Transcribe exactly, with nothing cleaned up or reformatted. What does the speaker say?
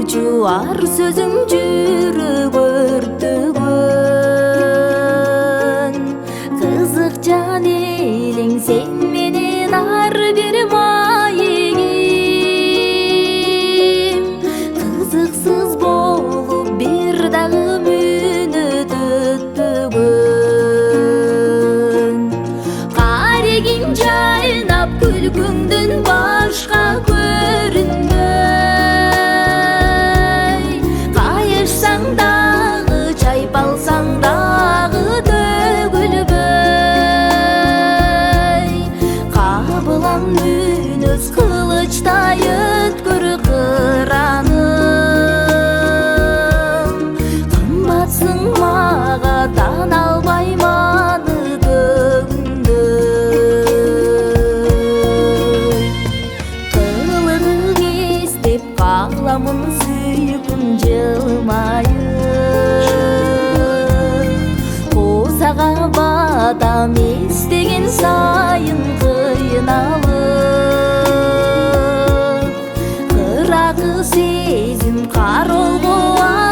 жуар сөзүң жүрөк өртөгөн. Кызык жан элең сен менен ар бир маегим. Кызыксыз болуп бир дагы мүнөт өтпөгөн. Карегиң жайнап күлкүңдөн башка көрүнбөй. Кайышсаң дагы, чайпалсаң дагы төгүлбөй. Кабылам мүнөз кылычтай өткөр кыраным. Кымбатсың мага тана албайман Каламын сүйүпүм жылмайын. Косага батам эстеген сайын кыйналып. Кырагы сезим каролго